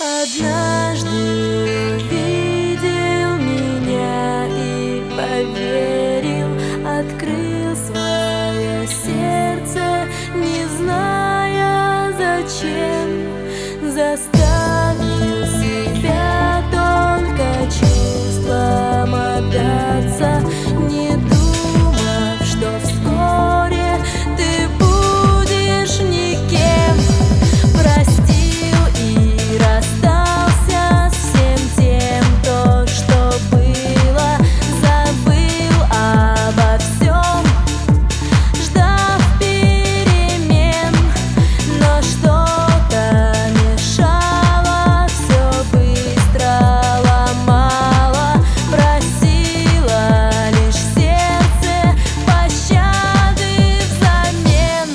Однажды увидел меня и поверил, открыл свое сердце, не зная зачем, заставил себя только чувствам отдаться, не думав, что вскоре ты будешь никем. Простил и расстался с всем тем, то, что было, забыл обо всем, ждав перемен, но что-то мешало, все быстро ломало, просило лишь сердце пощады взамен.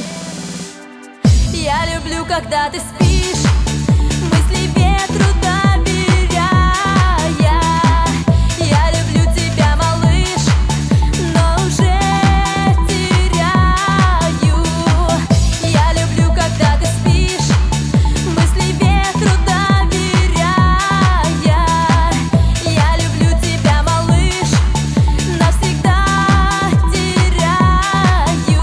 Я люблю, когда ты спишь, мысли ветру доверяя. Я люблю тебя, малыш, но уже теряю. Я люблю, когда ты спишь, мысли ветру доверяя. Я люблю тебя, малыш, навсегда теряю.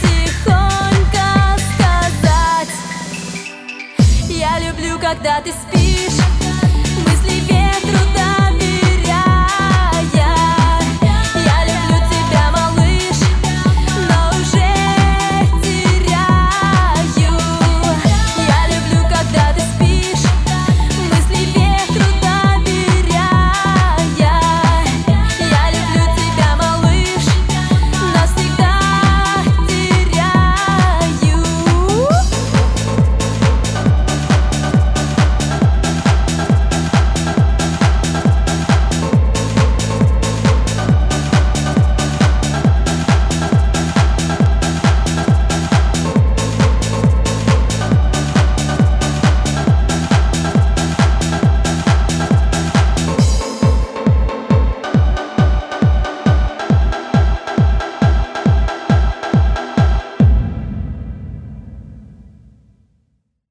Когда ты спишь.